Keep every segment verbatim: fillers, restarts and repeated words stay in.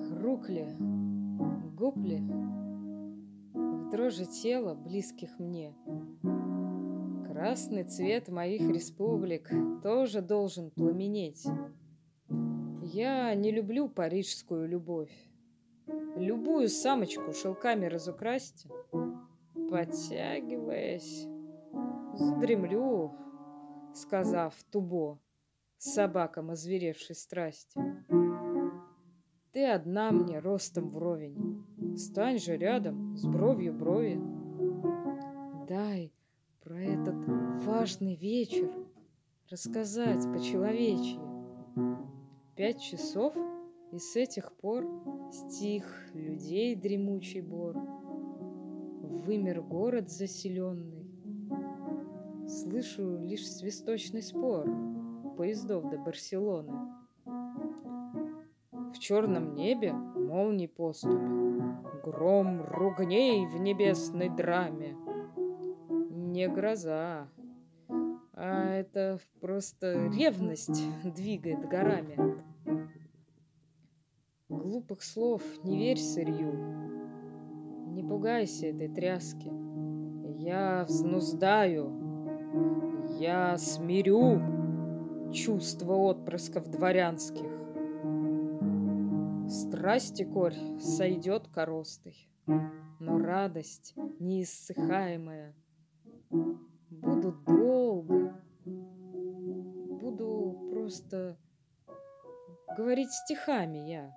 Рук ли, губ ли, в дрожи тела, близких мне. Красный цвет моих республик тоже должен пламенеть. Я не люблю парижскую любовь. Любую самочку шелками разукрасьте, подтягиваясь, задремлю, сказав тубо собакам озверевшей страсти. Ты одна мне ростом вровень, стань же рядом с бровью брови. Дай про этот важный вечер рассказать по-человечьи. Пять часов, и с этих пор стих людей дремучий бор. Вымер город заселенный. Слышу лишь свисточный спор поездов до Барселоны. В черном небе молний поступь, гром ругней в небесной драме. Не гроза, а это просто ревность двигает горами. Глупых слов не верь сырью, не пугайся этой тряски. Я взнуздаю, я смирю чувства отпрысков дворянских. Страсти корь сойдет коростой, но радость неиссыхаемая. Буду долго, буду просто говорить стихами я.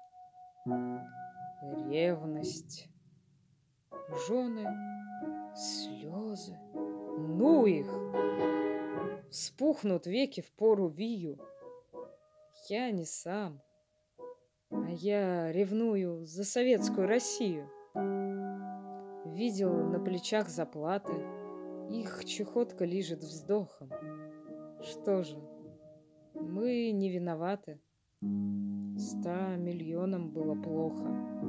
Ревность, жены, слезы, ну их! Вспухнут веки в пору вию. Я не сам, а я ревную за советскую Россию. Видел на плечах заплаты, их чехотка лижет вздохом. Что же, мы не виноваты. Ста миллионам было плохо.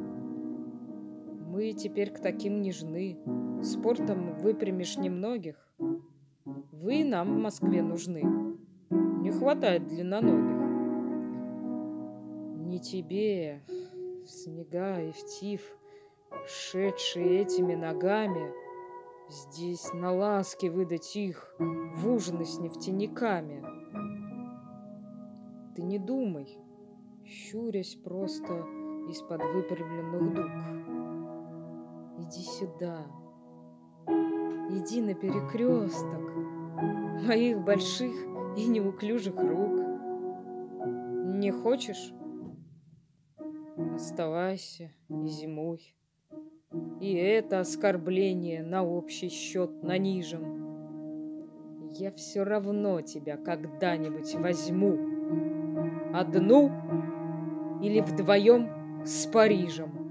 Мы теперь к таким нежны. Спортом выпрямишь немногих. Вы нам в Москве нужны. Не хватает длинноногих. Не тебе, в снега и в тиф, шедшие этими ногами, здесь на ласки выдать их в ужины с нефтяниками. Ты не думай, щурясь просто из-под выпрямленных дуг. Иди сюда, иди на перекресток моих больших и неуклюжих рук. Не хочешь? Оставайся и зимуй. И это оскорбление на общий счет нанижем. Я все равно тебя когда-нибудь возьму. Одну или вдвоем с Парижем.